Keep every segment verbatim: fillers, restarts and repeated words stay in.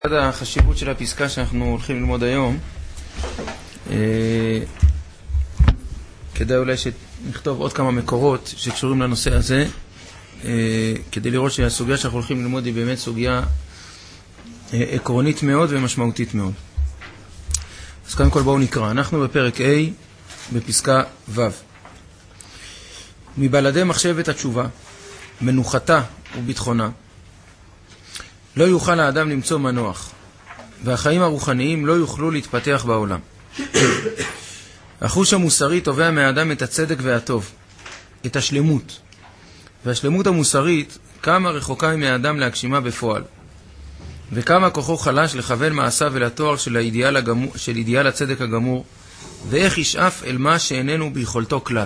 עד החשיבות של הפסקה שאנחנו הולכים ללמוד היום, אה, כדאי אולי שנכתוב עוד כמה מקורות שקשורים לנושא הזה, אה, כדי לראות שהסוגיה שאנחנו הולכים ללמוד היא באמת סוגיה אה, עקרונית מאוד ומשמעותית מאוד. אז קודם כל בואו נקרא. אנחנו בפרק A בפסקה ו'. מבלעדי מחשבת התשובה, מנוחתה וביטחונה, לא יוכל האדם למצוא מנוח, והחיים הרוחניים לא יוכלו להתפתח בעולם. החוש המוסרי תובע מהאדם את הצדק והטוב, את השלמות. והשלמות המוסרית כמה רחוקה מהאדם להגשימה בפועל, וכמה כוחו חלש לכוון מעשיו אל התואר של האידיאל הגמור, של אידיאל הצדק הגמור, ואיך ישאף אל מה שאיננו ביכולתו כלל.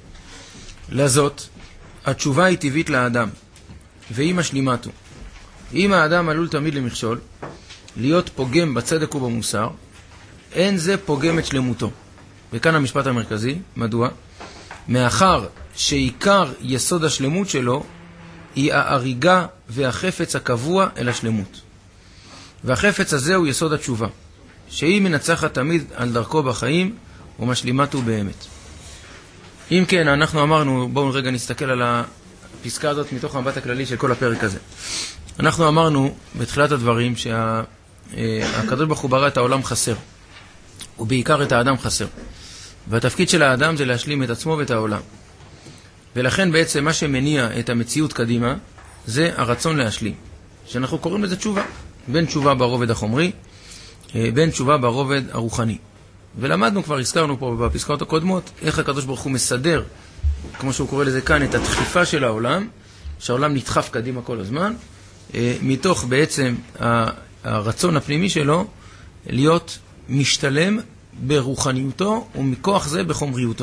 לזאת, התשובה היא טבעית לאדם, והיא משלימתו. אם האדם עלול תמיד למכשול, להיות פוגם בצדק ובמוסר, אין זה פוגם את שלמותו. וכאן המשפט המרכזי, מדוע? מאחר שעיקר יסוד השלמות שלו היא ההריגה והחפץ הקבוע אל השלמות. והחפץ הזה הוא יסוד התשובה, שהיא מנצחת תמיד על דרכו בחיים ומשלימתו באמת. אם כן, אנחנו אמרנו, בואו רגע נסתכל על הפסקה הזאת מתוך המבט הכללי של כל הפרק הזה. אנחנו אמרנו בתחילת הדברים שהקדוש ברוך הוא ברא את העולם חסר, ובעיקר את האדם חסר. והתפקיד של האדם זה להשלים את עצמו ואת העולם. ולכן בעצם מה שמניע את המציאות קדימה זה הרצון להשלים, שאנחנו קוראים לזה תשובה. בין תשובה ברובד החומרי, בין תשובה ברובד הרוחני. ולמדנו, כבר הזכרנו פה בפסקאות הקודמות, איך הקדוש ברוך הוא מסדר, כמו שהוא קורא לזה כאן, את הדחיפה של העולם, שהעולם נדחף קדימה כל הזמן, מתוך בעצם הרצון הפנימי שלו להיות משתלם ברוחניותו ומכוח זה בחומריותו.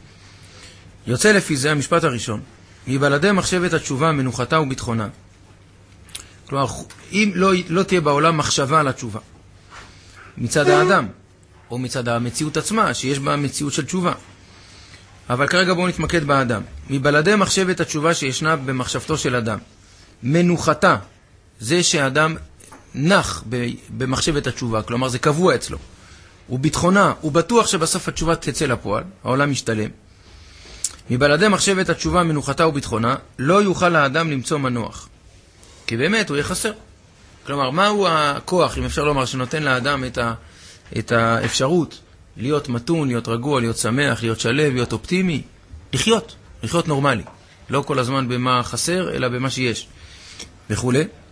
יוצא לפי זה המשפט הראשון, מבלעדי מחשבת התשובה, מנוחתה וביטחונה. כלומר, אם לא, לא תהיה בעולם מחשבה על התשובה, מצד האדם, או מצד המציאות עצמה, שיש בה מציאות של תשובה. אבל כרגע בואו נתמקד באדם. מבלעדי מחשבת התשובה שישנה במחשבתו של אדם, מנוחתה, זה שהאדם נח במחשבת התשובה, כלומר זה קבוע אצלו. וביטחונה, הוא בטוח שבסוף התשובה תצא לפועל, העולם משתלם. מבלעדי מחשבת התשובה, מנוחתה וביטחונה, לא יוכל האדם למצוא מנוח. כי באמת הוא יחסר. כלומר, מהו הכוח, אם אפשר לומר, שנותן לאדם את, ה, את האפשרות להיות מתון, להיות רגוע, להיות שמח, להיות שלב, להיות אופטימי, לחיות, לחיות נורמלי. לא כל הזמן במה חסר, אלא במה שיש. וכו'.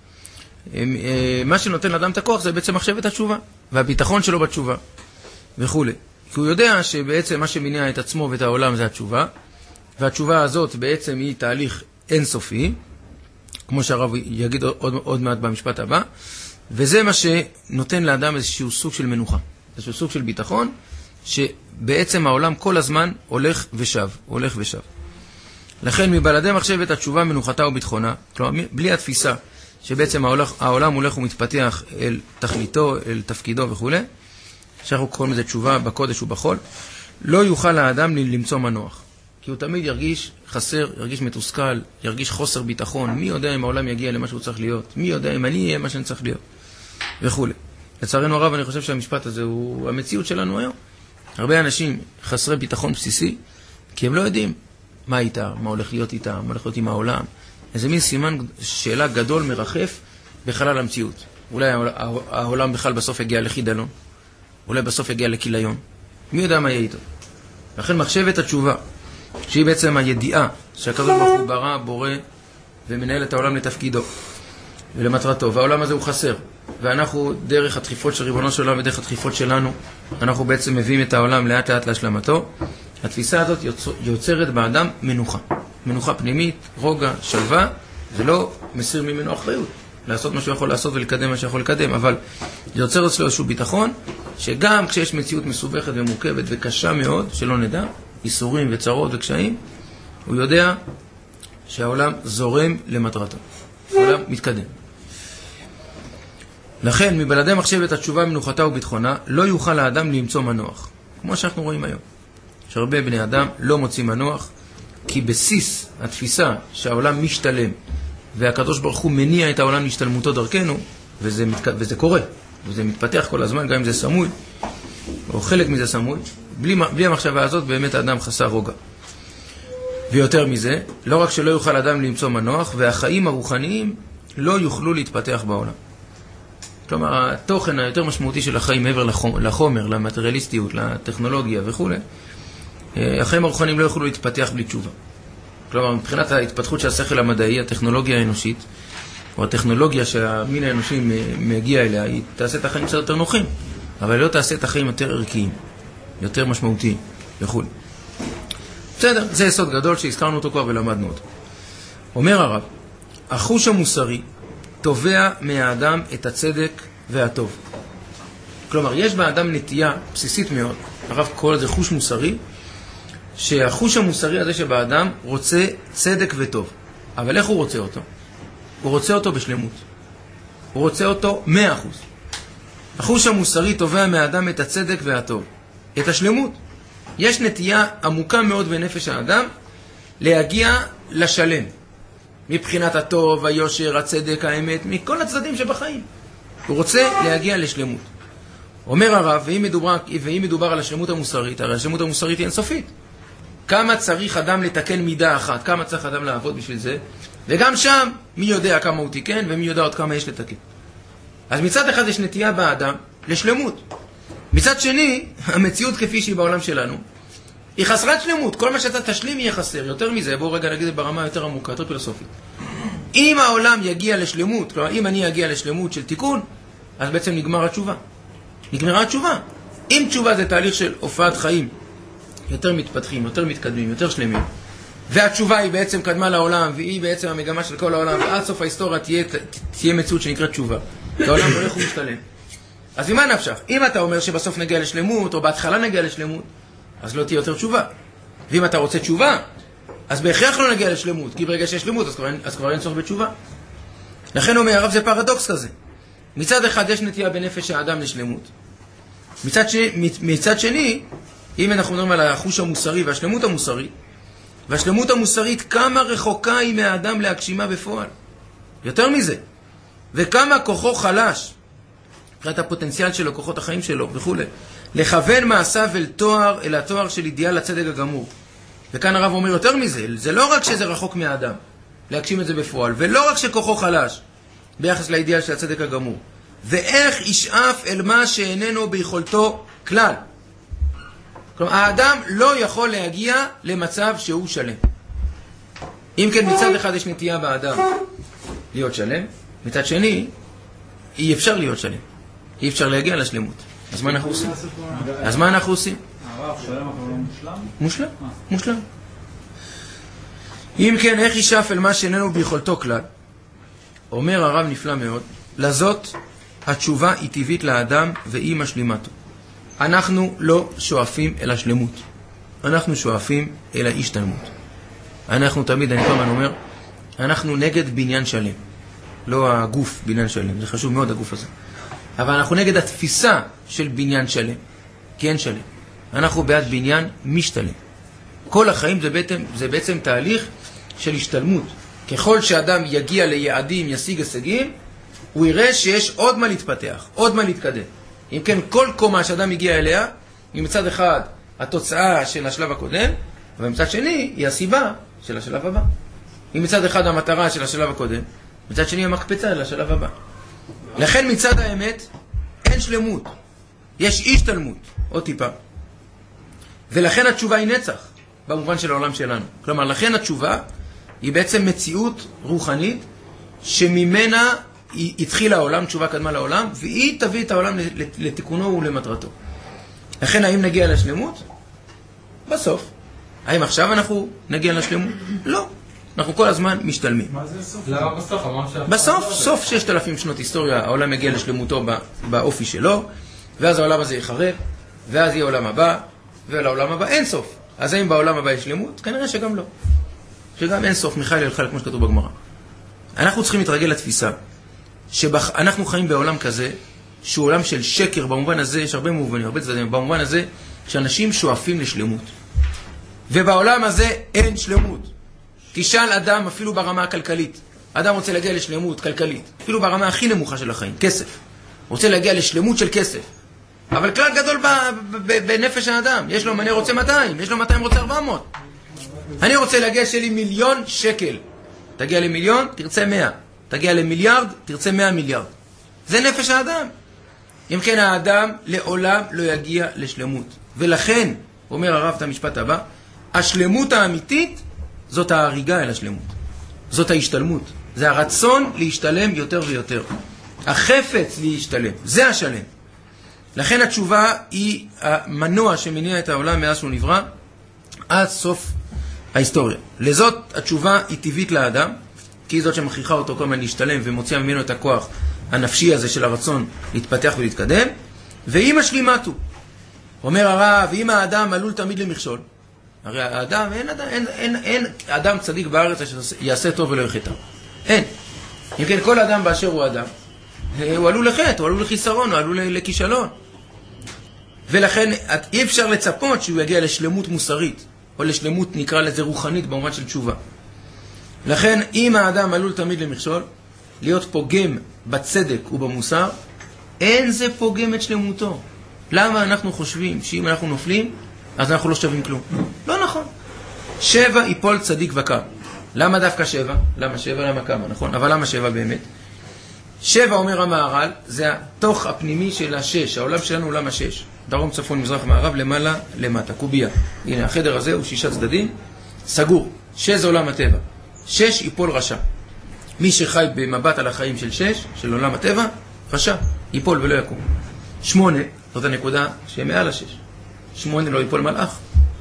מה שנותן לאדם את הכוח זה בעצם מחשבת התשובה, והביטחון שלו בתשובה, וכו'. כי הוא יודע שבעצם מה שמניע את עצמו ואת העולם זה התשובה, והתשובה הזאת בעצם היא תהליך אינסופי, כמו שהרב יגיד עוד, עוד מעט במשפט הבא, וזה מה שנותן לאדם איזשהו סוג של מנוחה, איזשהו סוג של ביטחון, שבעצם העולם כל הזמן הולך ושב, הולך ושב. לכן מבלעדי מחשבת התשובה, מנוחתה וביטחונה, כלומר בלי התפיסה שבעצם העולם, העולם הולך ומתפתח אל תכליתו, אל תפקידו וכו', שאנחנו קוראים לזה תשובה בקודש ובחול, לא יוכל האדם למצוא מנוח. כי הוא תמיד ירגיש חסר, ירגיש מתוסכל, ירגיש חוסר ביטחון. מי יודע אם העולם יגיע למה שהוא צריך להיות? מי יודע אם אני אהיה מה שאני צריך להיות? וכו'. לצערנו הרב, אני חושב שהמשפט הזה הוא המציאות שלנו היום. הרבה אנשים חסרי ביטחון בסיסי, כי הם לא יודעים מה איתה, מה הולך להיות איתה, מה הולך להיות עם העולם. איזה מין סימן שאלה גדול מרחף בחלל המציאות. אולי העולם בכלל בסוף יגיע לחידלון, אולי בסוף יגיע לכיליון. מי יודע מה יהיה איתו? לכן מחשבת התשובה, שהיא בעצם הידיעה שהקדוש ברוך הוא ברא, בורא ומנהל את העולם לתפקידו ולמטרתו, והעולם הזה הוא חסר, ואנחנו דרך הדחיפות של ריבונו של עולם ודרך הדחיפות שלנו אנחנו בעצם מביאים את העולם לאט לאט להשלמתו. התפיסה הזאת יוצרת באדם מנוחה, מנוחה פנימית, רוגע, שלווה, ולא מסיר ממנו אחריות לעשות מה שהוא יכול לעשות ולקדם מה שיכול לקדם, אבל יוצר אצלו איזשהו ביטחון שגם כשיש מציאות מסובכת ומורכבת וקשה מאוד, שלא נדע, איסורים וצרות וקשיים, הוא יודע שהעולם זורם למטרתו, העולם מתקדם. לכן מבלעדי מחשבת התשובה, מנוחתה וביטחונה, לא יוכל האדם למצוא מנוח, כמו שאנחנו רואים היום, שהרבה בני אדם לא מוצאים מנוח, כי בסיס התפיסה שהעולם משתלם והקדוש ברוך הוא מניע את העולם להשתלמותו דרכנו, וזה, מת... וזה קורה, וזה מתפתח כל הזמן, גם אם זה סמוי, או חלק מזה סמוי, בלי, בלי המחשבה הזאת באמת האדם חסר רוגע. ויותר מזה, לא רק שלא יוכל אדם למצוא מנוח, והחיים הרוחניים לא יוכלו להתפתח בעולם. כלומר, התוכן היותר משמעותי של החיים מעבר לחומר, למטריאליסטיות, לטכנולוגיה וכו', החיים הרוחניים לא יוכלו להתפתח בלי תשובה. כלומר, מבחינת ההתפתחות של השכל המדעי, הטכנולוגיה האנושית, או הטכנולוגיה שהמין האנושי מגיע אליה, היא תעשה את החיים קצת יותר נוחים, אבל לא תעשה את החיים יותר ערכיים, יותר משמעותיים וכו'. בסדר, זה יסוד גדול שהזכרנו אותו כבר ולמדנו אותו. אומר הרב, החוש המוסרי תובע מהאדם את הצדק והטוב. כלומר, יש באדם נטייה בסיסית מאוד, הרב קורא לזה חוש מוסרי, שהחוש המוסרי הזה שבאדם רוצה צדק וטוב. אבל איך הוא רוצה אותו? הוא רוצה אותו בשלמות. הוא רוצה אותו מאה אחוז. החוש המוסרי תובע מהאדם את הצדק והטוב, את השלמות. יש נטייה עמוקה מאוד בנפש האדם להגיע לשלם. מבחינת הטוב, היושר, הצדק, האמת, מכל הצדדים שבחיים. הוא רוצה להגיע לשלמות. אומר הרב, ואם מדובר, ואם מדובר על השלמות המוסרית, הרי השלמות המוסרית היא אינסופית. כמה צריך אדם לתקן מידה אחת, כמה צריך אדם לעבוד בשביל זה, וגם שם מי יודע כמה הוא תיקן ומי יודע עוד כמה יש לתקן. אז מצד אחד יש נטייה באדם לשלמות. מצד שני, המציאות כפי שהיא בעולם שלנו, היא חסרת שלמות. כל מה שאתה תשלים יהיה חסר. יותר מזה, בואו רגע נגיד ברמה יותר עמוקה, יותר פילוסופית. אם העולם יגיע לשלמות, כלומר, אם אני אגיע לשלמות של תיקון, אז בעצם נגמר התשובה. נגמרה התשובה. אם תשובה זה תהליך של הופעת חיים, יותר מתפתחים, יותר מתקדמים, יותר שלמים, והתשובה היא בעצם קדמה לעולם, והיא בעצם המגמה של כל העולם, ועד סוף ההיסטוריה תהיה, תהיה מציאות שנקראת תשובה. העולם הולך ומשתלם. אז ממה נפשך? אם אתה אומר שבסוף נגיע לשלמות, או בהתחלה נגיע לשלמות, אז לא תהיה יותר תשובה. ואם אתה רוצה תשובה, אז בהכרח לא נגיע לשלמות, כי ברגע שיש שלמות, אז כבר, אז כבר אין צורך בתשובה. לכן אומר הרב, זה פרדוקס כזה. מצד אחד יש נטייה בנפש האדם לשלמות. מצד שני, מצד שני, אם אנחנו מדברים על החוש המוסרי והשלמות המוסרית, והשלמות המוסרית כמה רחוקה היא מהאדם להגשימה בפועל. יותר מזה. וכמה כוחו חלש, מבחינת הפוטנציאל שלו, כוחות החיים שלו וכו'. לכוון מעשיו אל תואר, אל התואר של אידיאל הצדק הגמור. וכאן הרב אומר יותר מזה, זה לא רק שזה רחוק מהאדם, להגשים את זה בפועל, ולא רק שכוחו חלש, ביחס לאידיאל של הצדק הגמור. ואיך ישאף אל מה שאיננו ביכולתו כלל. כלומר, האדם לא יכול להגיע למצב שהוא שלם. אם כן, מצד אחד יש נטייה באדם להיות שלם, מצד שני, אי אפשר להיות שלם. אי אפשר להגיע לשלמות. אז מה אנחנו עושים? אז מה אנחנו עושים? הרב, שלם אבל לא מושלם? מושלם, מושלם. אם כן, איך ישאף אל מה שאיננו ביכולתו כלל? אומר הרב נפלא מאוד, לזאת התשובה היא טבעית לאדם והיא משלימתו. אנחנו לא שואפים אל השלמות. אנחנו שואפים אל ההשתלמות. אנחנו תמיד, אני פעם אומר, אנחנו נגד בניין שלם. לא הגוף בניין שלם, זה חשוב מאוד הגוף הזה. אבל אנחנו נגד התפיסה של בניין שלם. כי אין שלם. אנחנו בעד בניין משתלם. כל החיים זה בעצם, זה בעצם תהליך של השתלמות. ככל שאדם יגיע ליעדים, ישיג הישגים, הוא יראה שיש עוד מה להתפתח, עוד מה להתקדם. אם כן, כל קומה שאדם הגיע אליה, היא מצד אחד התוצאה של השלב הקודם, ומצד שני היא הסיבה של השלב הבא. היא מצד אחד המטרה של השלב הקודם, מצד שני המקפצה לשלב הבא. לכן מצד האמת אין שלמות, יש השתלמות, עוד טיפה. ולכן התשובה היא נצח, במובן של העולם שלנו. כלומר, לכן התשובה היא בעצם מציאות רוחנית, שממנה היא התחילה העולם, תשובה קדמה לעולם, והיא תביא את העולם לתיקונו ולמטרתו. לכן, האם נגיע לשלמות? בסוף. האם עכשיו אנחנו נגיע לשלמות? לא. אנחנו כל הזמן משתלמים. מה זה סוף? למה בסוף? בסוף, סוף ששת אלפים שנות היסטוריה, העולם מגיע לשלמותו באופי שלו, ואז העולם הזה יחרב, ואז יהיה עולם הבא, ולעולם הבא אין סוף. אז האם בעולם הבא יש שלמות? כנראה שגם לא. שגם אין סוף, מיכאל ילחל, כמו שכתוב בגמרא. אנחנו צריכים להתרגל לתפיסה, שאנחנו חיים בעולם כזה, שהוא עולם של שקר, במובן הזה, יש הרבה מובנים, הרבה צדדים, במובן הזה, שאנשים שואפים לשלמות. ובעולם הזה אין שלמות. תשאל אדם, אפילו ברמה הכלכלית, אדם רוצה להגיע לשלמות כלכלית, אפילו ברמה הכי נמוכה של החיים, כסף. רוצה להגיע לשלמות של כסף. אבל כלל גדול בנפש האדם. יש לו, אני רוצה מאתיים, יש לו מאתיים, רוצה ארבע מאות. אני רוצה להגיע שלי מיליון שקל. תגיע למיליון, תרצה מאה. תגיע למיליארד, תרצה מאה מיליארד. זה נפש האדם. אם כן, האדם לעולם לא יגיע לשלמות. ולכן, אומר הרב את המשפט הבא, השלמות האמיתית זאת ההריגה אל השלמות. זאת ההשתלמות. זה הרצון להשתלם יותר ויותר. החפץ להשתלם. זה השלם. לכן התשובה היא המנוע שמניע את העולם מאז שהוא נברא עד סוף ההיסטוריה. לזאת התשובה היא טבעית לאדם, כי היא זאת שמכריחה אותו כל הזמן להשתלם ומוציאה ממנו את הכוח הנפשי הזה של הרצון להתפתח ולהתקדם. ואם השלימת הוא, אומר הרב, ואם האדם עלול תמיד למכשול, הרי האדם, אין, אין, אין, אין, אין אדם צדיק בארץ שיעשה טוב ולא יחטא. אין. אם כן, כל אדם באשר הוא אדם, הוא עלול לחטא, הוא עלול לחיסרון, הוא עלול לכישלון. ולכן אי אפשר לצפות שהוא יגיע לשלמות מוסרית, או לשלמות נקרא לזה רוחנית במובן של תשובה. לכן אם האדם עלול תמיד למכשול, להיות פוגם בצדק ובמוסר, אין זה פוגם את שלמותו. למה אנחנו חושבים שאם אנחנו נופלים, אז אנחנו לא שווים כלום? לא נכון. שבע יפול צדיק וקם. למה דווקא שבע? למה שבע? למה כמה? נכון? אבל למה שבע באמת? שבע, אומר המהר"ל, זה התוך הפנימי של השש. העולם שלנו הוא עולם השש. דרום, צפון, מזרח, מערב, למעלה, למטה. קובייה. הנה, החדר הזה הוא שישה צדדים. סגור. שש זה עולם הטבע. שש ייפול רשע. מי שחי במבט על החיים של שש, של עולם הטבע, רשע. ייפול ולא יקום. שמונה, זאת הנקודה שמעל השש. שמונה לא ייפול מלאך.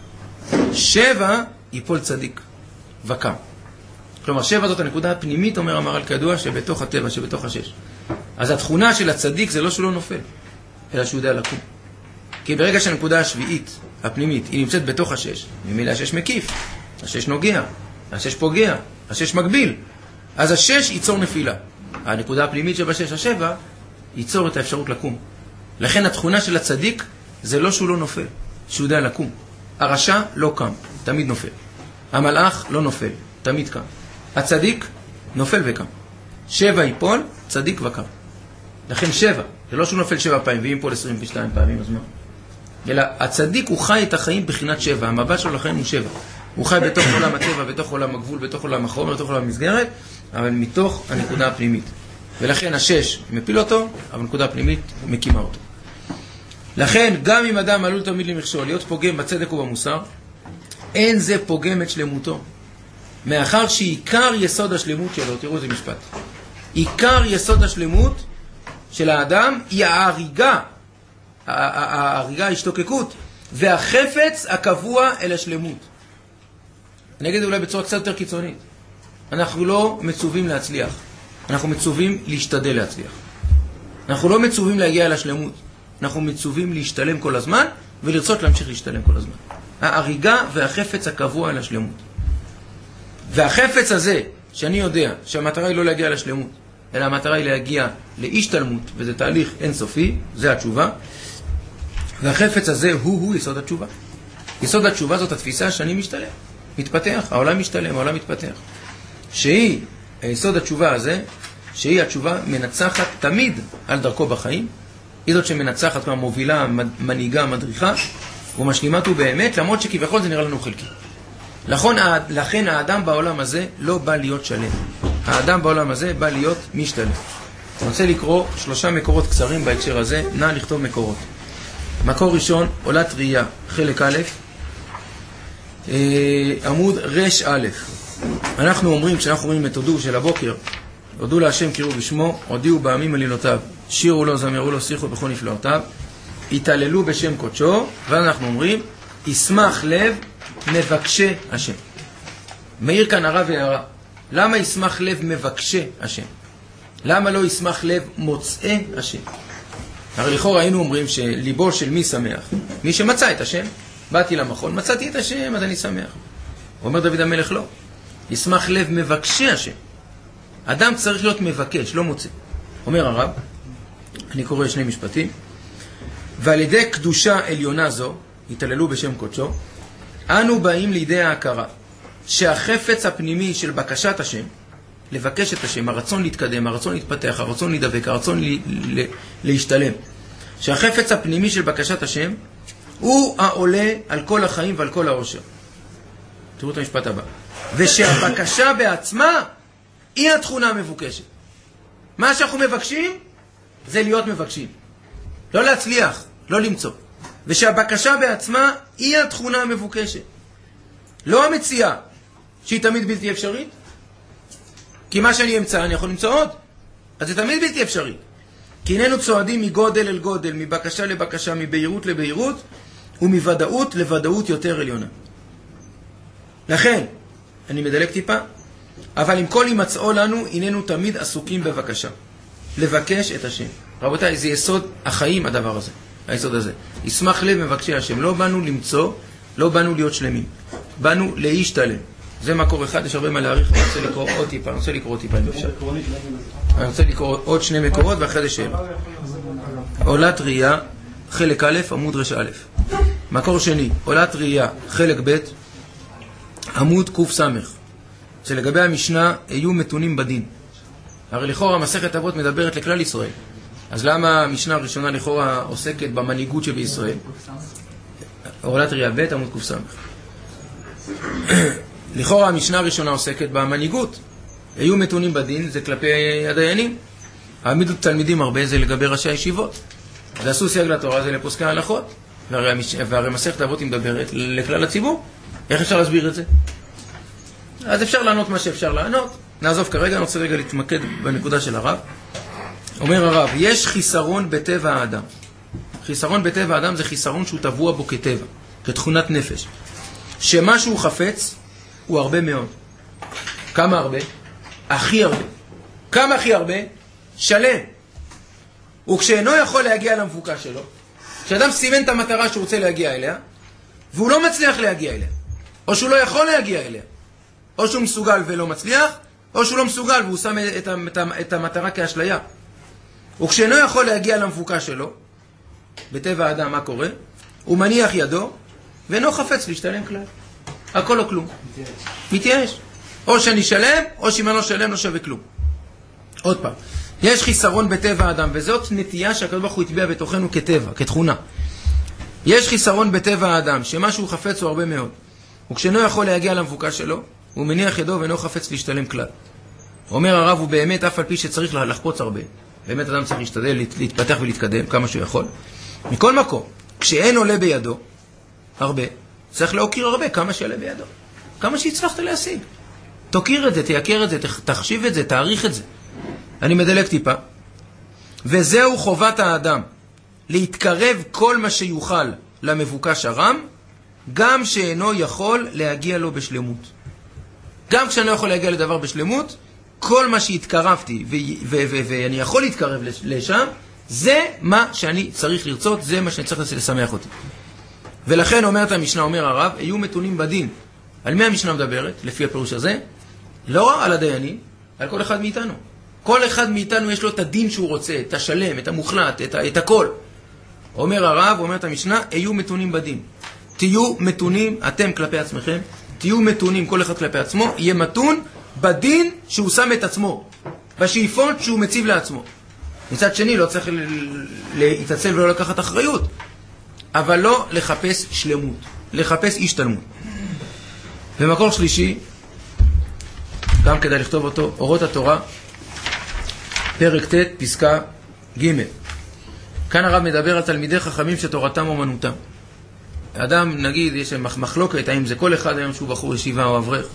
שבע ייפול צדיק וקם. כלומר, שבע זאת הנקודה הפנימית, אומר המהר"ל כידוע, שבתוך הטבע, שבתוך השש. אז התכונה של הצדיק זה לא שהוא לא נופל, אלא שהוא יודע לקום. כי ברגע שהנקודה השביעית, הפנימית, היא נמצאת בתוך השש, ממילא השש מקיף, השש נוגע, השש פוגע, השש מגביל. אז השש ייצור נפילה. הנקודה הפנימית שבשש, השבע, ייצור את האפשרות לקום. לכן התכונה של הצדיק זה לא שהוא לא נופל, שהוא יודע לקום. הרשע לא קם, תמיד נופל. המלאך לא נופל, תמיד קם. הצדיק נופל וקם. שבע ייפול, צדיק וקם. לכן שבע, זה לא שהוא נופל שבע פעמים, ואם פול עשרים ושתיים פעמים, אז מה? אלא הצדיק הוא חי את החיים בחינת שבע, המבט שלו לחיים הוא שבע. הוא חי בתוך עולם הטבע, בתוך עולם הגבול, בתוך עולם החומר, בתוך עולם המסגרת, אבל מתוך הנקודה הפנימית. ולכן השש מפיל אותו, אבל הנקודה הפנימית מקימה אותו. לכן, גם אם אדם עלול תמיד למכשול, להיות פוגם בצדק ובמוסר, אין זה פוגם את שלמותו. מאחר שעיקר יסוד השלמות שלו, תראו איזה משפט, עיקר יסוד השלמות של האדם היא ההריגה, ההריגה, ההשתוקקות, והחפץ הקבוע אל השלמות. אני אגיד אולי בצורה קצת יותר קיצונית. אנחנו לא מצווים להצליח, אנחנו מצווים להשתדל להצליח. אנחנו לא מצווים להגיע אל השלמות, אנחנו מצווים להשתלם כל הזמן, ולרצות להמשיך להשתלם כל הזמן. ההריגה והחפץ הקבוע אל השלמות. והחפץ הזה, שאני יודע שהמטרה היא לא להגיע לשלמות, אלא המטרה היא להגיע להשתלמות, וזה תהליך אינסופי, זה התשובה. והחפץ הזה הוא-הוא יסוד התשובה. יסוד התשובה זאת התפיסה שאני משתלם, מתפתח, העולם משתלם, העולם מתפתח. שהיא, יסוד התשובה הזה, שהיא התשובה מנצחת תמיד על דרכו בחיים, היא זאת שמנצחת מהמובילה, מנהיגה, מדריכה, ומשלימת הוא באמת, למרות שכביכול זה נראה לנו חלקי. לכן, לכן האדם בעולם הזה לא בא להיות שלם. האדם בעולם הזה בא להיות משתלם. אני רוצה לקרוא שלושה מקורות קצרים בהקשר הזה, נא לכתוב מקורות. מקור ראשון, עולת ראייה, חלק א', עמוד רש א'. אנחנו אומרים, כשאנחנו אומרים את הודו של הבוקר, הודו להשם קראו בשמו, הודיעו בעמים עלילותיו, שירו לו, זמרו לו, שיחו בכל נפלאותיו, התעללו בשם קודשו, ואנחנו אומרים, ישמח לב מבקשי השם. מאיר כאן הרב והערה. למה ישמח לב מבקשי השם? למה לא ישמח לב מוצאי השם? הרי לכאורה היינו אומרים שליבו של מי שמח? מי שמצא את השם. באתי למכון, מצאתי את השם, אז אני שמח. אומר דוד המלך לא. ישמח לב מבקשי השם. אדם צריך להיות מבקש, לא מוצא. אומר הרב, אני קורא שני משפטים, ועל ידי קדושה עליונה זו, התעללו בשם קודשו, אנו באים לידי ההכרה שהחפץ הפנימי של בקשת השם, לבקש את השם, הרצון להתקדם, הרצון להתפתח, הרצון להידבק, הרצון ל- ל- להשתלם. שהחפץ הפנימי של בקשת השם הוא העולה על כל החיים ועל כל העושר. תראו את המשפט הבא. ושהבקשה בעצמה היא התכונה המבוקשת. מה שאנחנו מבקשים זה להיות מבקשים. לא להצליח, לא למצוא. ושהבקשה בעצמה היא התכונה המבוקשת. לא המציאה, שהיא תמיד בלתי אפשרית. כי מה שאני אמצא אני יכול למצוא עוד. אז זה תמיד בלתי אפשרי. כי איננו צועדים מגודל אל גודל, מבקשה לבקשה, מבהירות לבהירות, ומוודאות לוודאות יותר עליונה. לכן, אני מדלק טיפה, אבל עם כל הימצאו לנו, איננו תמיד עסוקים בבקשה. לבקש את השם. רבותיי, זה יסוד החיים הדבר הזה, היסוד הזה. ישמח לב מבקשי השם. לא באנו למצוא, לא באנו להיות שלמים. באנו להשתלם. זה מקור אחד, יש הרבה מה להעריך, אני רוצה לקרוא עוד טיפה, אני רוצה לקרוא טיפה אם אפשר. אני רוצה לקרוא עוד שני מקורות ואחרי זה שאלה. עולת ראייה, חלק א', עמוד רש א'. מקור שני, עולת ראייה, חלק ב', עמוד קוף סמך. שלגבי המשנה, היו מתונים בדין. הרי לכאורה מסכת אבות מדברת לכלל ישראל. אז למה המשנה הראשונה לכאורה עוסקת במנהיגות שבישראל? עולת ראייה ב', עמוד קוף סמך. לכאורה המשנה הראשונה עוסקת במנהיגות. היו מתונים בדין, זה כלפי הדיינים. העמידות תלמידים הרבה זה לגבי ראשי הישיבות. ועשו סייג לתורה זה לפוסקי ההלכות. והרי, המש... והרי מסכת אבות היא מדברת לכלל הציבור. איך אפשר להסביר את זה? אז אפשר לענות מה שאפשר לענות. נעזוב כרגע, אני רוצה רגע להתמקד בנקודה של הרב. אומר הרב, יש חיסרון בטבע האדם. חיסרון בטבע האדם זה חיסרון שהוא טבוע בו כטבע, כתכונת נפש. שמה שהוא חפץ הוא הרבה מאוד. כמה הרבה? הכי הרבה. כמה הכי הרבה? שלם. וכשאינו יכול להגיע למבוקה שלו, כשאדם סימן את המטרה שהוא רוצה להגיע אליה, והוא לא מצליח להגיע אליה, או שהוא לא יכול להגיע אליה, או שהוא מסוגל ולא מצליח, או שהוא לא מסוגל והוא שם את, את, את המטרה כאשליה. וכשאינו יכול להגיע למבוקה שלו, בטבע האדם מה קורה? הוא מניח ידו, ואינו חפץ להשתלם כלל. הכל או כלום. מתייאש. או שאני שלם, או שאם אני לא שלם לא שווה כלום. עוד פעם. יש חיסרון בטבע האדם, וזאת נטייה שהקדוש ברוך הוא הטביע בתוכנו כטבע, כתכונה. יש חיסרון בטבע האדם, שמה שהוא חפץ הוא הרבה מאוד. וכשאינו יכול להגיע למבוקה שלו, הוא מניח ידו ואינו חפץ להשתלם כלל. אומר הרב, הוא באמת, אף על פי שצריך לחפוץ הרבה. באמת אדם צריך להשתדל, להתפתח ולהתקדם כמה שהוא יכול. מכל מקום, כשאין עולה בידו, הרבה, צריך להוקיר הרבה, כמה שעולה בידו. כמה שהצלחת להשיג. תוקיר את זה, תייקר את זה, תחשיב את זה, תעריך את זה. אני מדלק טיפה. וזהו חובת האדם, להתקרב כל מה שיוכל למבוקש הרם, גם שאינו יכול להגיע לו בשלמות. גם כשאני יכול להגיע לדבר בשלמות, כל מה שהתקרבתי ואני יכול להתקרב לשם, זה מה שאני צריך לרצות, זה מה שאני צריך לשמח אותי. ולכן אומרת המשנה, אומר הרב, היו מתונים בדין. על מי המשנה מדברת, לפי הפירוש הזה? לא על הדיינים, על כל אחד מאיתנו. כל אחד מאיתנו יש לו את הדין שהוא רוצה, את השלם, את המוחלט, את, את הכל. אומר הרב, אומרת המשנה, היו מתונים בדין. תהיו מתונים, אתם כלפי עצמכם, תהיו מתונים, כל אחד כלפי עצמו, יהיה מתון בדין שהוא שם את עצמו, בשאיפות שהוא מציב לעצמו. מצד שני, לא צריך להתעצל ולא לקחת אחריות, אבל לא לחפש שלמות, לחפש השתלמות. במקור שלישי, גם כדאי לכתוב אותו, אורות התורה, פרק ט', פסקה ג'. כאן הרב מדבר על תלמידי חכמים שתורתם אומנותם. אדם, נגיד, יש מחלוקת, האם זה כל אחד היום שהוא בחור ישיבה או אברך,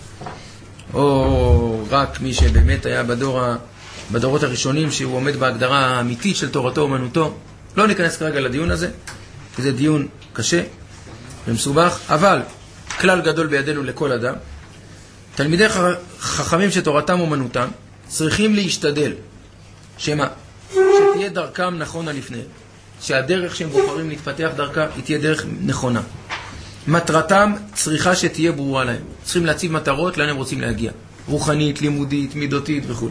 או רק מי שבאמת היה בדור, בדורות הראשונים שהוא עומד בהגדרה האמיתית של תורתו אומנותו. לא ניכנס כרגע לדיון הזה, כי זה דיון קשה ומסובך, אבל כלל גדול בידינו לכל אדם. תלמידי חכמים שתורתם אומנותם צריכים להשתדל שמה? שתהיה דרכם נכונה לפניהם, שהדרך שהם בוחרים להתפתח דרכה היא תהיה דרך נכונה. מטרתם צריכה שתהיה ברורה להם. צריכים להציב מטרות לאן הם רוצים להגיע, רוחנית, לימודית, מידותית וכו'.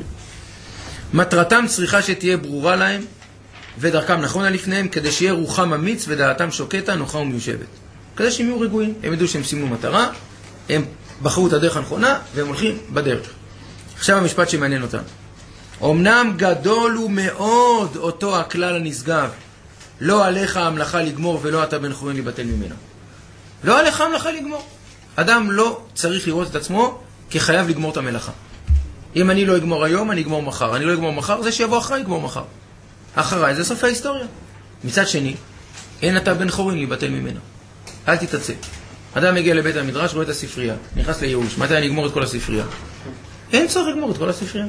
מטרתם צריכה שתהיה ברורה להם ודרכם נכונה לפניהם, כדי שיהיה רוחם אמיץ ודעתם שוקטה, נוחה ומיושבת, כדי שהם יהיו רגועים. הם ידעו שהם סימנו מטרה, הם בחרו את הדרך הנכונה והם הולכים בדרך. עכשיו המשפט שמעניין אותנו. אמנם גדול הוא מאוד אותו הכלל הנשגב, לא עליך המלאכה לגמור ולא אתה בן חורין להיבטל ממנו. לא עליך המלאכה לגמור. אדם לא צריך לראות את עצמו כחייב לגמור את המלאכה. אם אני לא אגמור היום, אני אגמור מחר. אני לא אגמור מחר, זה שיבוא אחריי יגמור מחר. אחריי, זה סוף ההיסטוריה. מצד שני, אין אתה בן חורין להיבטל ממנו. אל תתעצל. אדם מגיע לבית המדרש, רואה את הספרייה, נכנס לייאוש. מתי אני אגמור את כל הספרייה? אין צורך לגמור את כל הספרייה.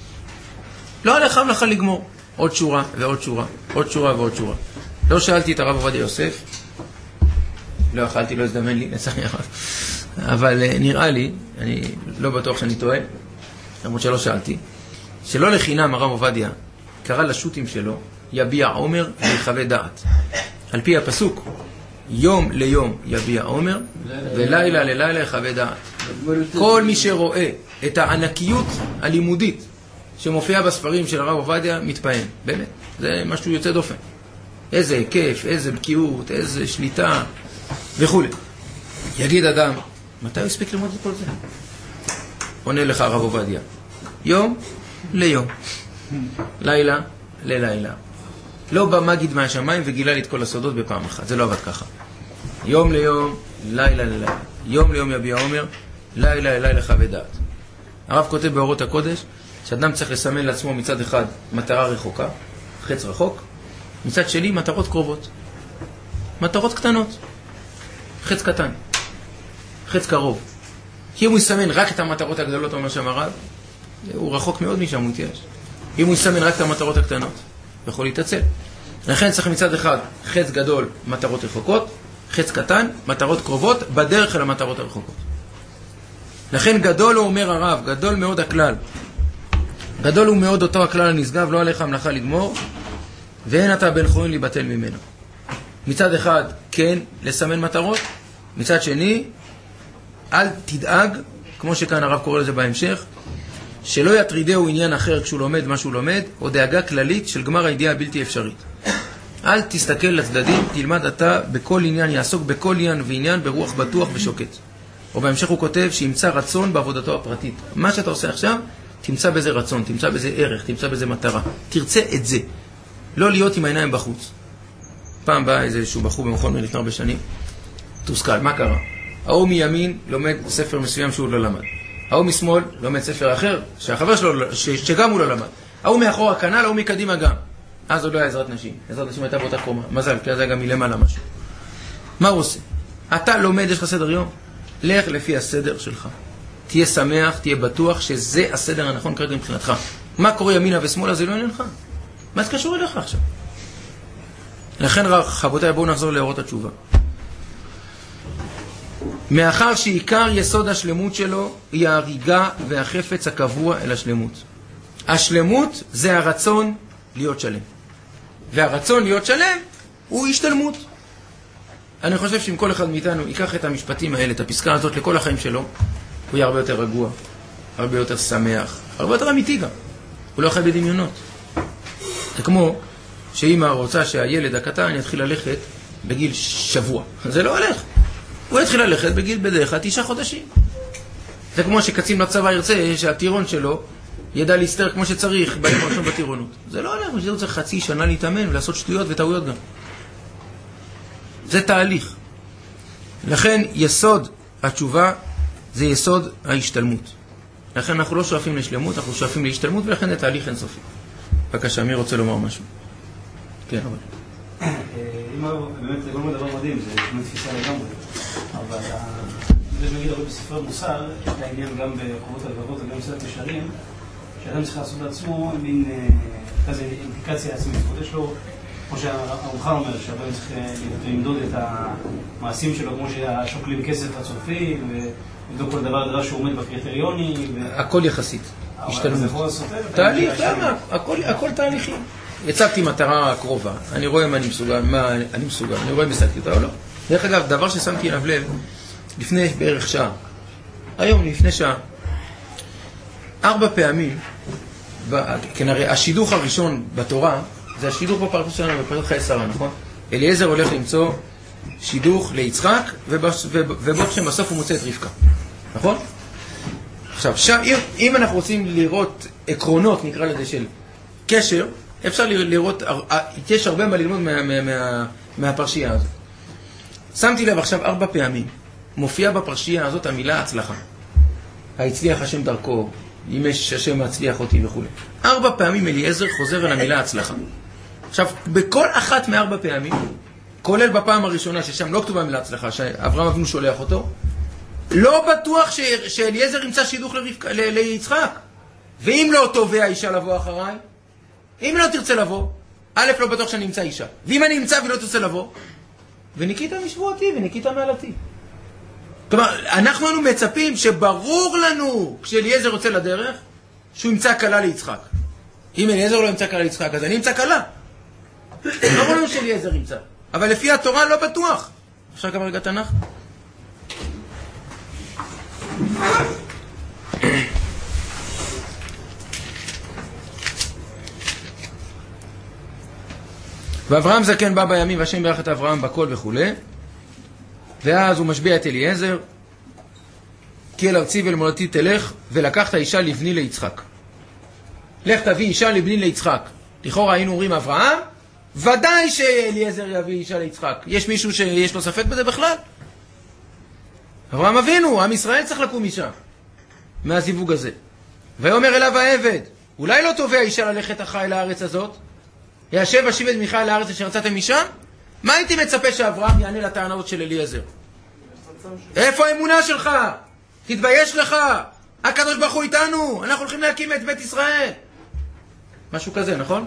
לא עליך המלאכה לגמור. עוד שורה ועוד שורה, עוד שורה ועוד שורה. לא שאלתי את הרב עובדיה יוסף, לא אכלתי, לא הזדמן לי, לצערי הרב. אבל נראה לי, אני לא בטוח שאני טועה, למרות שלא שאלתי, שלא לחינם הרב עובדיה קרא לשו"תים שלו יביע עומר ויחווה דעת. על פי הפסוק, יום ליום יביע עומר ולילה ללילה יחווה דעת. כל מי שרואה את הענקיות הלימודית שמופיעה בספרים של הרב עובדיה מתפעם, באמת, זה משהו יוצא דופן. איזה היקף, איזה בקיאות, איזה שליטה וכו'. יגיד אדם, מתי הוא הספיק ללמוד את כל זה? עונה לך הרב עובדיה, יום ליום, לילה ללילה. לא בא מגיד מהשמיים וגילה לי את כל הסודות בפעם אחת, זה לא עבד ככה. יום ליום, לילה ללילה. יום ליום יביע עומר, לילה ללילה חווה דעת. הרב כותב באורות הקודש שאדם צריך לסמן לעצמו מצד אחד מטרה רחוקה, חץ רחוק, מצד שני מטרות קרובות, מטרות קטנות, חץ קטן, חץ קרוב. כי אם הוא יסמן רק את המטרות הגדולות, אומר שם הרב, הוא רחוק מאוד משם, הוא יתייאש. אם הוא יסמן רק את המטרות הקטנות, הוא יכול להתעצל. לכן צריך מצד אחד חץ גדול, מטרות רחוקות, חץ קטן, מטרות קרובות, בדרך אל המטרות הרחוקות. לכן גדול הוא אומר הרב, גדול מאוד הכלל. גדול הוא מאוד אותו הכלל הנשגב, לא עליך המלאכה לגמור, ואין אתה בן חורין להיבטל ממנו. מצד אחד, כן, לסמן מטרות. מצד שני, אל תדאג, כמו שכאן הרב קורא לזה בהמשך, שלא יטרידהו עניין אחר כשהוא לומד מה שהוא לומד, או דאגה כללית של גמר הידיעה הבלתי אפשרית. אל תסתכל לצדדים, תלמד אתה בכל עניין, יעסוק בכל עניין ועניין ברוח בטוח ושוקט. או בהמשך הוא כותב שימצא רצון בעבודתו הפרטית. מה שאתה עושה עכשיו, תמצא בזה רצון, תמצא בזה ערך, תמצא בזה מטרה. תרצה את זה. לא להיות עם העיניים בחוץ. פעם בא איזשהו בחור במכון מלפני הרבה שנים, תוסכל, מה קרה? ההוא מימין לומד ספר מסוים שהוא לא למד. ההוא משמאל לומד ספר אחר, שהחבר שלו, ש, שגם הוא לא למד. ההוא מאחורה כנ"ל, ההוא מקדימה גם. אז עוד לא היה עזרת נשים. עזרת נשים הייתה באותה קומה. מזל, כי אז היה גם מלמעלה משהו. מה הוא עושה? אתה לומד, יש לך סדר יום? לך לפי הסדר שלך. תהיה שמח, תהיה בטוח שזה הסדר הנכון כרגע מבחינתך. מה קורה ימינה ושמאלה זה לא עניינך. מה זה קשור אליך עכשיו? לכן רבותיי, בואו נחזור לאורות התשובה. מאחר שעיקר יסוד השלמות שלו היא ההריגה והחפץ הקבוע אל השלמות. השלמות זה הרצון להיות שלם. והרצון להיות שלם הוא השתלמות. אני חושב שאם כל אחד מאיתנו ייקח את המשפטים האלה, את הפסקה הזאת לכל החיים שלו, הוא יהיה הרבה יותר רגוע, הרבה יותר שמח, הרבה יותר אמיתי גם. הוא לא חי בדמיונות. זה כמו שאמא רוצה שהילד הקטן יתחיל ללכת בגיל שבוע. זה לא הולך. הוא יתחיל ללכת בגיל בדרך כלל תשעה חודשים. זה כמו שקצין לצבא ירצה שהטירון שלו ידע להסתר כמו שצריך ביום הראשון בטירונות. זה לא הולך, הוא צריך חצי שנה להתאמן ולעשות שטויות וטעויות גם. זה תהליך. לכן יסוד התשובה זה יסוד ההשתלמות. לכן אנחנו לא שואפים לשלמות, אנחנו שואפים להשתלמות, ולכן זה תהליך אינסופי. בבקשה, מי רוצה לומר משהו? כן, אבל. אם באמת זה לא מדבר מדהים, זה באמת תפיסה לגמרי. אבל זה נגיד הרבה בספרי מוסר, את העניין גם בחובות הלבבות וגם בסרט משרים, שאדם צריך לעשות לעצמו מין כזה אינדיקציה עצמית. יש לו, כמו שהרמח"ל אומר, שאדם צריך למדוד את המעשים שלו, כמו שהשוקלים כסף הצורפים, ולבדוק כל דבר דבר שהוא עומד בקריטריונים. הכל יחסית. השתלמות. תהליך, למה? הכל תהליכים. הצבתי מטרה קרובה, אני רואה מה אני מסוגל, מה אני מסוגל, אני רואה אם השגתי אותה או לא. דרך אגב, דבר ששמתי אליו לב, לפני בערך שעה, היום לפני שעה, ארבע פעמים, כנראה, השידוך הראשון בתורה, זה השידוך בפרשת שלנו, בפרשת חיי שרה, נכון? אליעזר הולך למצוא שידוך ליצחק, ובו שם בסוף הוא מוצא את רבקה, נכון? עכשיו, שם, אם, אם אנחנו רוצים לראות עקרונות, נקרא לזה, של קשר, אפשר לראות, יש הרבה מה ללמוד מה, מה, מה, מהפרשייה הזאת. שמתי לב עכשיו ארבע פעמים, מופיע בפרשייה הזאת המילה הצלחה. הצליח השם דרכו, אם יש השם מצליח אותי וכו'. ארבע פעמים אליעזר חוזר על המילה הצלחה. עכשיו, בכל אחת מארבע פעמים, כולל בפעם הראשונה ששם לא כתובה המילה הצלחה, שאברהם אבינו שולח אותו, לא בטוח ש... שאליעזר ימצא שידוך לרבק... ל... ליצחק. ואם לא תובע אישה לבוא אחריי, אם לא תרצה לבוא, א', לא בטוח שאני אמצא אישה. ואם אני אמצא ולא תרצה לבוא, וניקית משבועתי וניקית מעלתי. כלומר, אנחנו אנו מצפים שברור לנו, כשאליעזר רוצה לדרך, שהוא ימצא קלה ליצחק. אם אליעזר לא ימצא קלה ליצחק, אז אני אמצא קלה. ברור לנו שאליעזר ימצא. אבל לפי התורה לא בטוח. אפשר כמה רגע תנ"ך? ואברהם זקן בא בימים והשם ברך את אברהם בכל וכו'. ואז הוא משביע את אליעזר, כי אל ארצי ואל מולדתי תלך, ולקחת אישה לבני ליצחק. לך תביא אישה לבני ליצחק. לכאורה היינו אומרים אברהם, ודאי שאליעזר יביא אישה ליצחק. יש מישהו שיש לו ספק בזה בכלל? אברהם אבינו, עם ישראל צריך לקום אישה מהזיווג הזה. ויאמר אליו העבד, אולי לא תובע אישה ללכת אחי לארץ הזאת? ישב אשיב את מיכל לארץ אשר יצאתם אישה? מה הייתי מצפה שאברהם יענה לטענות של אליעזר? איפה האמונה שלך? תתבייש לך, הקדוש ברוך הוא איתנו, אנחנו הולכים להקים את בית ישראל. משהו כזה, נכון?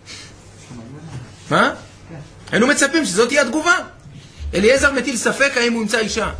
מה? היינו מצפים שזאת תהיה התגובה. אליעזר מטיל ספק האם הוא ימצא אישה.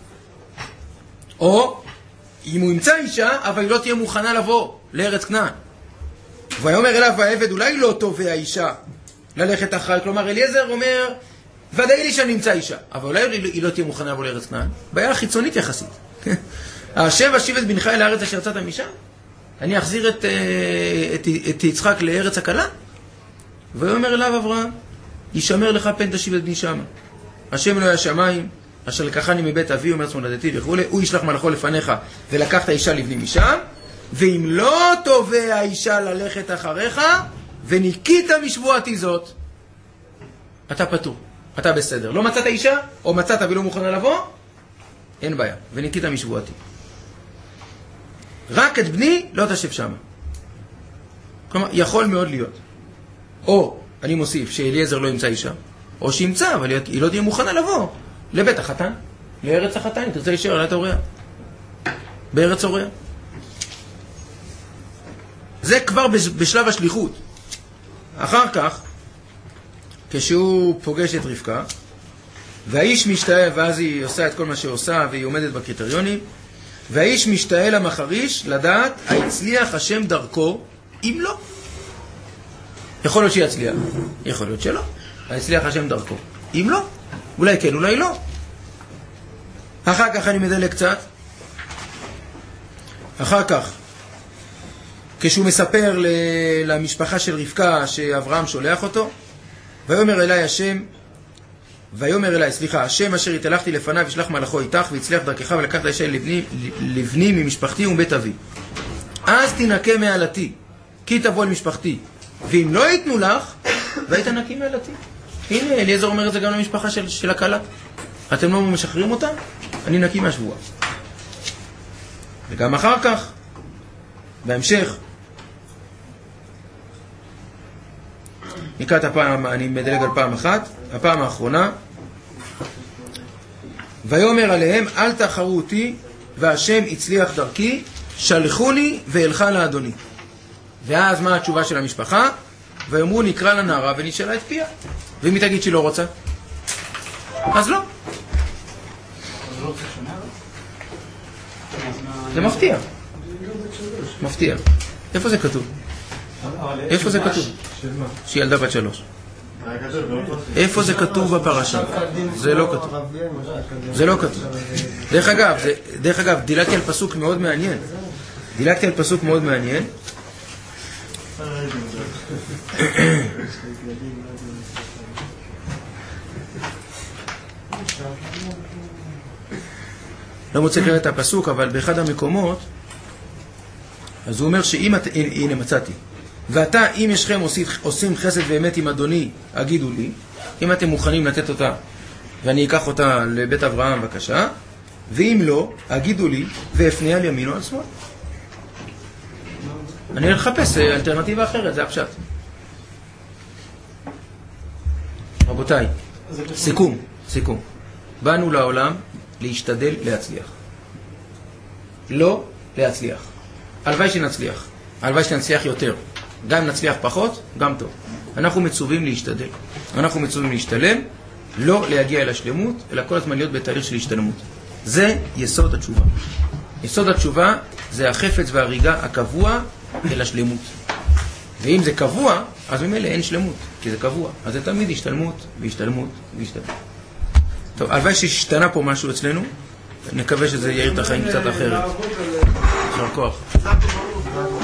או אם הוא ימצא אישה, אבל היא לא תהיה מוכנה לבוא לארץ כנען. ויאמר אליו העבד, אולי לא תובע אישה ללכת אחרי. כלומר, אליעזר אומר, ודאי לי שאני אמצא אישה, אבל אולי היא לא תהיה מוכנה לבוא לארץ כנען. בעיה חיצונית יחסית. השב אשיב את בנך אל הארץ אשר יצאת משם? אני אחזיר את, את, את יצחק לארץ הקלה? ויאמר אליו אברהם, ישמר לך פן תשיב את בני שמה. השם אלוהי השמיים, אשר לקחני מבית אבי ומארץ מולדתי וכו', הוא ישלח מלאכו לפניך ולקחת אישה לבני משם, ואם לא תובע אישה ללכת אחריך, וניקית משבועתי זאת, אתה פטור, אתה בסדר. לא מצאת אישה, או מצאת ולא מוכנה לבוא, אין בעיה, וניקית משבועתי. רק את בני לא תשב שם. כלומר, יכול מאוד להיות. או, אני מוסיף, שאליעזר לא ימצא אישה, או שימצא, אבל היא לא תהיה מוכנה לבוא לבית החתן, לארץ החתן, היא תרצה להישאר, עלת אוריה. בארץ אוריה. זה כבר בשלב השליחות. אחר כך, כשהוא פוגש את רבקה, והאיש משתאה, ואז היא עושה את כל מה שעושה, והיא עומדת בקריטריונים, והאיש משתאה למחריש לדעת, הצליח השם דרכו, אם לא. יכול להיות שיצליח, יכול להיות שלא. הצליח השם דרכו, אם לא. אולי כן, אולי לא. אחר כך אני מדלג קצת. אחר כך, כשהוא מספר למשפחה של רבקה שאברהם שולח אותו, ויאמר אליי השם, ויאמר אליי, סליחה, השם אשר התהלכתי לפניו ישלח מלאכו איתך והצליח דרכך ולקחת אישה לבני, לבני ממשפחתי ומבית אבי. אז תנקה מעלתי, כי תבוא אל משפחתי, ואם לא ייתנו לך, והיית נקי מעלתי. הנה, אליעזר אומר את זה גם למשפחה של, של הקלה. אתם לא משחררים אותה? אני נקי מהשבוע. וגם אחר כך, בהמשך, נקרא את הפעם, אני מדלג על פעם אחת, הפעם האחרונה, ויאמר עליהם, אל תאחרו אותי, והשם הצליח דרכי, שלחוני ואלכה לאדוני. ואז מה התשובה של המשפחה? ויאמרו, נקרא לנערה ונשאלה את פיה. ואם היא תגיד שהיא לא רוצה? אז לא. זה מפתיע. מפתיע. איפה זה כתוב? איפה זה כתוב? שהיא ילדה בת שלוש. איפה זה כתוב בפרשה? זה לא כתוב. זה לא כתוב. דרך אגב, דרך אגב, דילגתי על פסוק מאוד מעניין. דילגתי על פסוק מאוד מעניין. לא מוצא כאן את הפסוק, אבל באחד המקומות אז הוא אומר שאם את... הנה מצאתי. ואתה, אם ישכם עושים חסד ואמת עם אדוני, הגידו לי. אם אתם מוכנים לתת אותה, ואני אקח אותה לבית אברהם, בבקשה. ואם לא, הגידו לי, ואפנה על ימין או על שמאל. אני אחפש אלטרנטיבה אחרת, זה הפשט. רבותיי, סיכום, סיכום. באנו לעולם להשתדל להצליח. לא להצליח. הלוואי שנצליח. הלוואי שנצליח יותר. גם אם נצליח פחות, גם טוב. אנחנו מצווים להשתדל. אנחנו מצווים להשתלם, לא להגיע אל השלמות, אלא כל הזמן להיות בתהליך של השתלמות. זה יסוד התשובה. יסוד התשובה זה החפץ והריגה הקבוע אל השלמות. ואם זה קבוע, אז ממילא אין שלמות, כי זה קבוע. אז זה תמיד השתלמות והשתלמות והשתלמות. טוב, הלוואי שהשתנה פה משהו אצלנו, נקווה שזה יאיר את החיים קצת אחרת. יישר כוח.